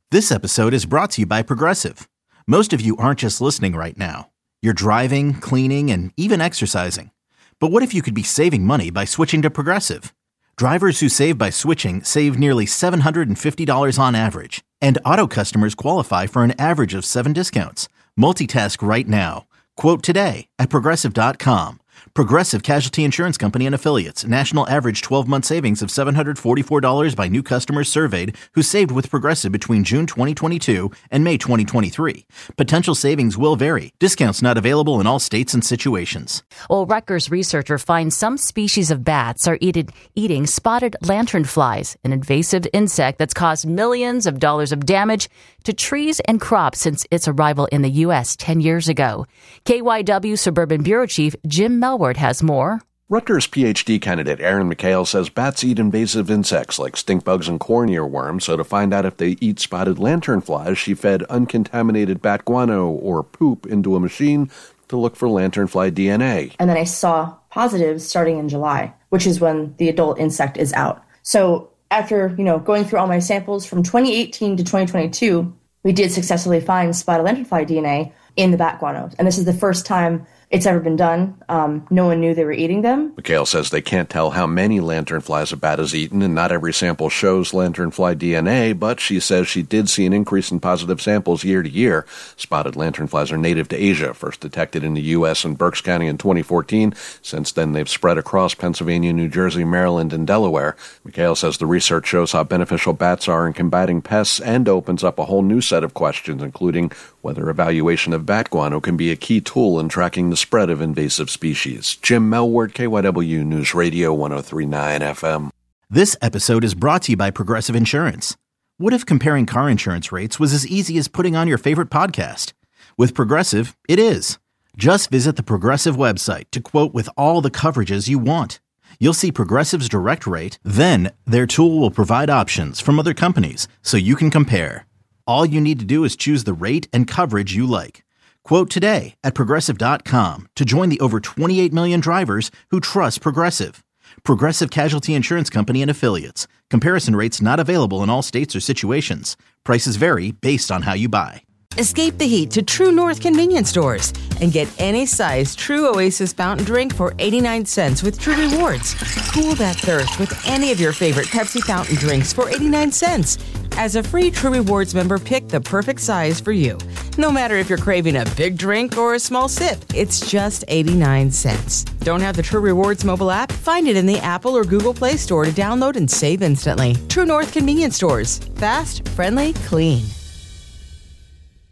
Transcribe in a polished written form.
This episode is brought to you by Progressive. Most of you aren't just listening right now. You're driving, cleaning, and even exercising. But what if you could be saving money by switching to Progressive? Drivers who save by switching save nearly $750 on average. And auto customers qualify for an average of 7 discounts. Multitask right now. Quote today at Progressive.com. Progressive Casualty Insurance Company and Affiliates. National average 12-month savings of $744 by new customers surveyed who saved with Progressive between June 2022 and May 2023. Potential savings will vary. Discounts not available in all states and situations. Well, Rutgers researcher finds some species of bats are eating spotted lanternflies, an invasive insect that's caused millions of dollars of damage to trees and crops since its arrival in the U.S. 10 years ago. KYW Suburban Bureau Chief Jim Melward has more. Rutgers PhD candidate Aaron McHale says bats eat invasive insects like stink bugs and corn earworms, so to find out if they eat spotted lanternflies, she fed uncontaminated bat guano or poop into a machine to look for lanternfly DNA. And then I saw positives starting in July, which is when the adult insect is out. So after, going through all my samples from 2018 to 2022, we did successfully find spotted lanternfly DNA in the bat guano. And this is the first time it's ever been done. No one knew they were eating them. McHale says they can't tell how many lanternflies a bat has eaten, and not every sample shows lanternfly DNA, but she says she did see an increase in positive samples year to year. Spotted lanternflies are native to Asia, first detected in the U.S. in Berks County in 2014. Since then, they've spread across Pennsylvania, New Jersey, Maryland, and Delaware. McHale says the research shows how beneficial bats are in combating pests and opens up a whole new set of questions, including whether evaluation of bat guano can be a key tool in tracking the spread of invasive species. Jim Melward, KYW News Radio 103.9 FM. This episode is brought to you by Progressive Insurance. What if comparing car insurance rates was as easy as putting on your favorite podcast? With Progressive, it is. Just visit the Progressive website to quote with all the coverages you want. You'll see Progressive's direct rate, then their tool will provide options from other companies so you can compare. All you need to do is choose the rate and coverage you like. Quote today at Progressive.com to join the over 28 million drivers who trust Progressive. Progressive Casualty Insurance Company and Affiliates. Comparison rates not available in all states or situations. Prices vary based on how you buy. Escape the heat to True North convenience stores and get any size True Oasis fountain drink for 89 cents with True Rewards. Cool that thirst with any of your favorite Pepsi fountain drinks for 89 cents. As a free True Rewards member, pick the perfect size for you. No matter if you're craving a big drink or a small sip, it's just 89 cents. Don't have the True Rewards mobile app? Find it in the Apple or Google Play Store to download and save instantly. True North convenience stores. Fast, friendly, clean.